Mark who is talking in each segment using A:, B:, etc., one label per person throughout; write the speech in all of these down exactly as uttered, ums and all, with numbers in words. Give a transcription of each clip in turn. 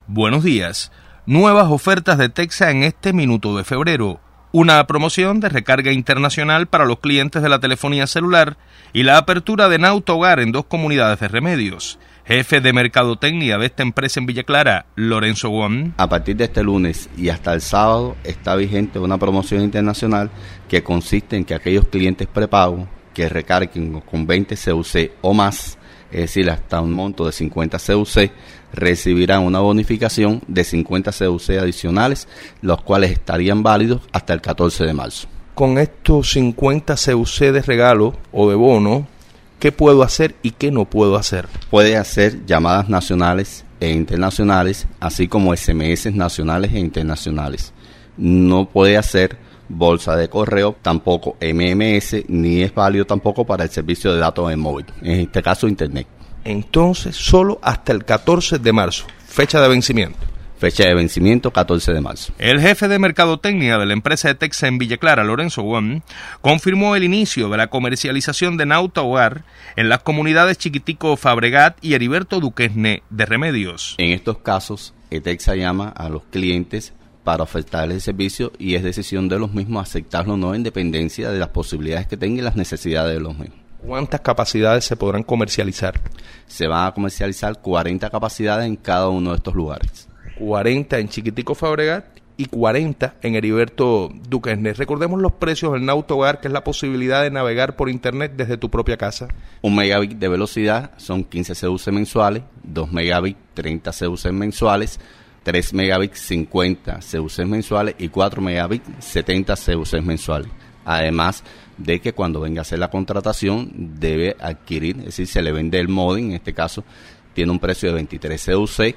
A: Buenos días. Nuevas ofertas de Texsa en este minuto de febrero. Una promoción de recarga internacional para los clientes de la telefonía celular y la apertura de Nauta Hogar en dos comunidades de Remedios. Jefe de Mercadotecnia de esta empresa en Villa Clara, Lorenzo Guam.
B: A partir de este lunes y hasta el sábado está vigente una promoción internacional que consiste en que aquellos clientes prepago que recarguen con veinte C U C o más, es decir, hasta un monto de cincuenta C U C, recibirán una bonificación de cincuenta C U C adicionales, los cuales estarían válidos hasta el catorce de marzo.
A: Con estos cincuenta C U C de regalo o de bono, ¿qué puedo hacer y qué no puedo hacer?
B: Puede hacer llamadas nacionales e internacionales, así como S M S nacionales e internacionales. No puede hacer bolsa de correo, tampoco M M S, ni es válido tampoco para el servicio de datos en móvil, en este caso Internet.
A: Entonces, solo hasta el catorce de marzo, fecha de vencimiento.
B: Fecha de vencimiento, catorce de marzo.
A: El jefe de Mercadotecnia de la empresa de Texsa en Villa Clara, Lorenzo Guam, confirmó el inicio de la comercialización de Nauta Hogar en las comunidades Chiquitico Fabregat y Heriberto Duquesne de Remedios.
B: En estos casos, Texsa llama a los clientes para ofertarles el servicio y es decisión de los mismos aceptarlo o no en dependencia de las posibilidades que tengan y las necesidades de los mismos.
A: ¿Cuántas capacidades se podrán comercializar?
B: Se van a comercializar cuarenta capacidades en cada uno de estos lugares.
A: cuarenta en Chiquitico Fabregat y cuarenta en Heriberto Duquesne. Recordemos los precios del Nauta Hogar, que es la posibilidad de navegar por internet desde tu propia casa.
B: Un megabit de velocidad son quince C U C mensuales, dos megabits treinta C U C mensuales, tres megabits cincuenta C U C mensuales y cuatro megabits setenta C U C mensuales. Además de que cuando venga a hacer la contratación debe adquirir, es decir, se le vende el módem, en este caso tiene un precio de veintitrés C U C,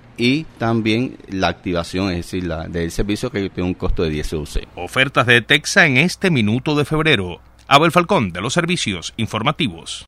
B: y también la activación, es decir, la del servicio, que tiene un costo de diez C U C.
A: Ofertas de Texsa en este minuto de febrero. Abel Falcón, de los servicios informativos.